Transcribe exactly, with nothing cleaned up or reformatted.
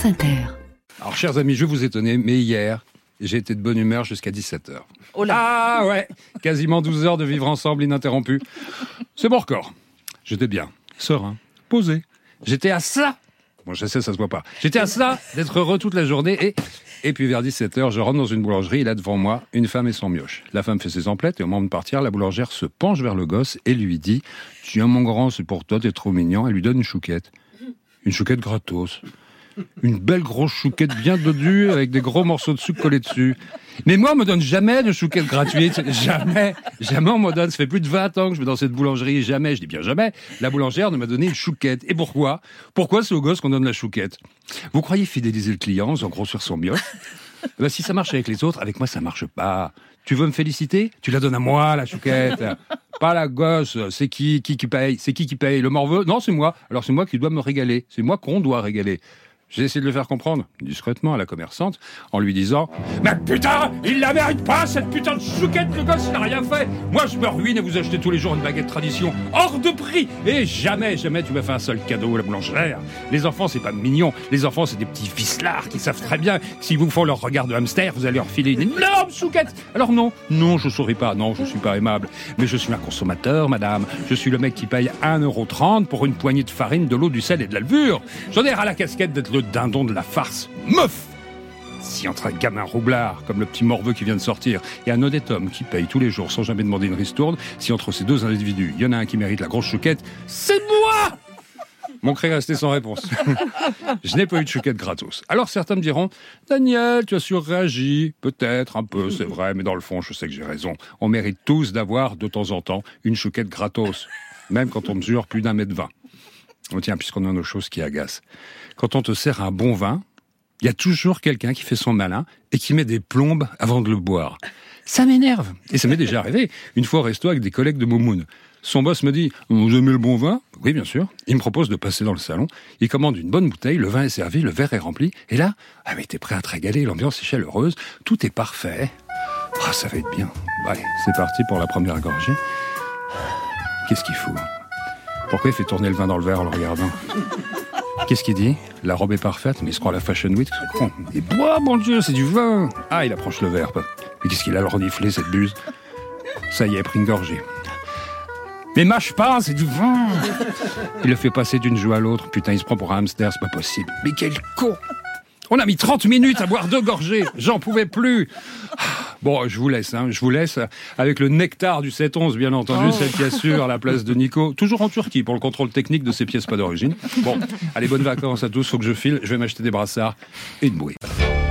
France Inter. Alors, chers amis, je vais vous étonner, mais hier, j'ai été de bonne humeur jusqu'à dix-sept heures. Oh là. Ah ouais, quasiment douze heures de vivre ensemble ininterrompu. C'est mon record. J'étais bien, serein, posé. J'étais à ça. Bon, je sais, ça se voit pas. J'étais à ça d'être heureux toute la journée et... Et puis vers dix-sept heures, je rentre dans une boulangerie et là devant moi, une femme et son mioche. La femme fait ses emplettes et au moment de partir, la boulangère se penche vers le gosse et lui dit « Tiens mon grand, c'est pour toi, t'es trop mignon ». Elle lui donne une chouquette. Une chouquette gratos. Une belle grosse chouquette bien dodue avec des gros morceaux de sucre collés dessus. Mais moi, on me donne jamais de chouquette gratuite. Jamais. Jamais on me donne. Ça fait plus de vingt ans que je vais dans cette boulangerie. Jamais. Je dis bien jamais. La boulangère ne m'a donné une chouquette. Et pourquoi? Pourquoi c'est au gosse qu'on donne la chouquette? Vous croyez fidéliser le client en faisant gros sur son mioche? Ben, si ça marche avec les autres, avec moi, ça marche pas. Tu veux me féliciter? Tu la donnes à moi, la chouquette. Pas la gosse. C'est qui, qui, qui paye? C'est qui qui paye? Le morveux? Non, c'est moi. Alors c'est moi qui dois me régaler. C'est moi qu'on doit régaler. J'ai essayé de le faire comprendre, discrètement, à la commerçante, en lui disant « Mais putain, il la mérite pas, cette putain de chouquette, le gosse, il n'a rien fait. Moi, je me ruine et vous achetez tous les jours une baguette tradition, hors de prix. Et jamais, jamais tu m'as fait un seul cadeau à la boulangère. Les enfants, c'est pas mignon. Les enfants, c'est des petits ficelards qui savent très bien que s'ils vous font leur regard de hamster, vous allez leur filer une énorme chouquette. Alors non, non, je souris pas, non, je suis pas aimable. Mais je suis un consommateur, madame. Je suis le mec qui paye un euro trente pour une poignée de farine, de l'eau, du sel et de la levure. J'en ai ras la casquette d'être le dindon de la farce. Meuf! Si entre un gamin roublard, comme le petit morveux qui vient de sortir, et un honnête homme qui paye tous les jours sans jamais demander une ristourne, si entre ces deux individus, il y en a un qui mérite la grosse chouquette, c'est moi! Mon cri est resté sans réponse. Je n'ai pas eu de chouquette gratos. Alors certains me diront, Daniel, tu as surréagi. Peut-être, un peu, c'est vrai, mais dans le fond, je sais que j'ai raison. On mérite tous d'avoir, de temps en temps, une chouquette gratos. Même quand on mesure plus d'un mètre vingt. Oh tiens, puisqu'on a nos choses qui agacent. Quand on te sert un bon vin, il y a toujours quelqu'un qui fait son malin et qui met des plombes avant de le boire. Ça m'énerve. Et ça m'est déjà arrivé. Une fois au resto avec des collègues de Momoun. Son boss me dit « Vous aimez le bon vin ?» Oui, bien sûr. Il me propose de passer dans le salon. Il commande une bonne bouteille, le vin est servi, le verre est rempli. Et là, ah mais t'es prêt à te régaler, l'ambiance est chaleureuse, tout est parfait. Ah, ça va être bien. Allez, c'est parti pour la première gorgée. Qu'est-ce qu'il fout? Pourquoi il fait tourner le vin dans le verre en le regardant? Qu'est-ce qu'il dit? La robe est parfaite, mais il se croit à la Fashion Week. Oh, il boit, mon Dieu, c'est du vin. Ah, il approche le verre. Mais qu'est-ce qu'il a le reniflé, cette buse? Ça y est, il a pris une gorgée. Mais mâche pas, c'est du vin. Il le fait passer d'une joue à l'autre. Putain, il se prend pour un hamster, c'est pas possible. Mais quel con! On a mis trente minutes à boire deux gorgées. J'en pouvais plus. Bon, je vous laisse, hein. Je vous laisse avec le nectar du sept onze, bien entendu, oh. Celle qui assure la place de Nico. Toujours en Turquie pour le contrôle technique de ces pièces pas d'origine. Bon, allez, bonnes vacances à tous. Faut que je file. Je vais m'acheter des brassards et une bouée.